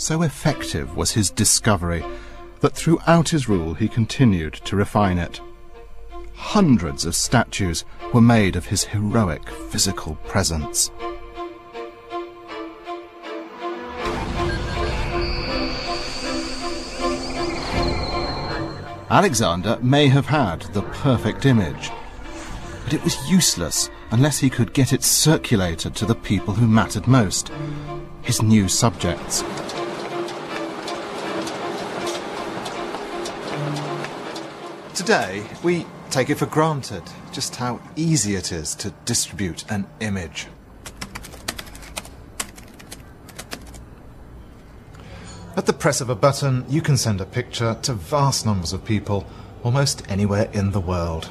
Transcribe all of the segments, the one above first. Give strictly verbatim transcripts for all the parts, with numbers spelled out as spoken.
So effective was his discovery that throughout his rule he continued to refine it. Hundreds of statues were made of his heroic physical presence. Alexander may have had the perfect image, but it was useless unless he could get it circulated to the people who mattered most, his new subjects. Today, we take it for granted just how easy it is to distribute an image. At the press of a button, you can send a picture to vast numbers of people, almost anywhere in the world.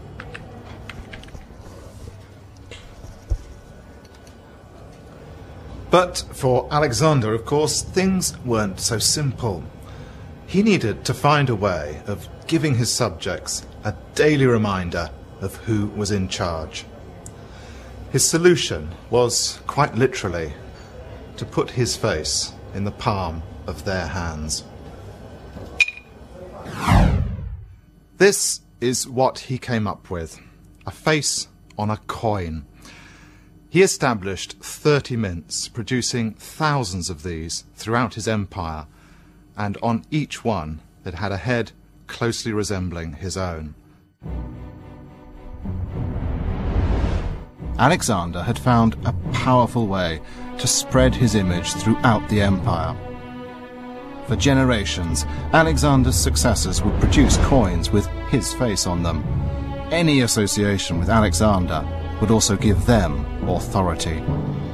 But for Alexander, of course, things weren't so simple. He needed to find a way of giving his subjects a daily reminder of who was in charge. His solution was, quite literally, to put his face in the palm of their hands. This is what he came up with, a face on a coin. He established thirty mints, producing thousands of these throughout his empire, and on each one it had a head closely resembling his own. Alexander had found a powerful way to spread his image throughout the empire. For generations, Alexander's successors would produce coins with his face on them. Any association with Alexander would also give them authority.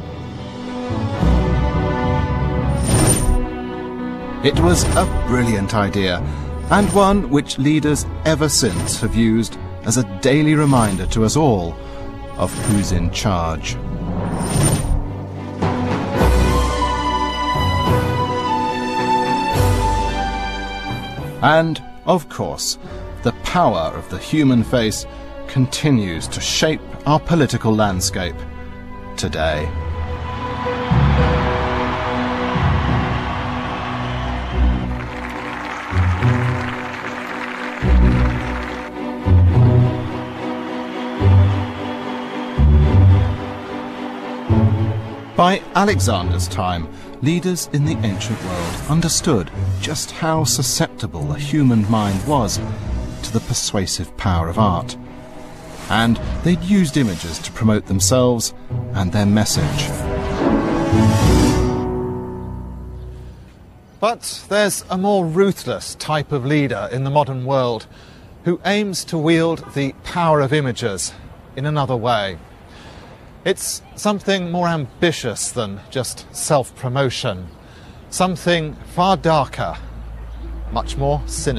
It was a brilliant idea, and one which leaders ever since have used as a daily reminder to us all of who's in charge. And, of course, the power of the human face continues to shape our political landscape today. By Alexander's time, leaders in the ancient world understood just how susceptible the human mind was to the persuasive power of art. And they'd used images to promote themselves and their message. But there's a more ruthless type of leader in the modern world who aims to wield the power of images in another way. It's something more ambitious than just self-promotion, something far darker, much more sinister.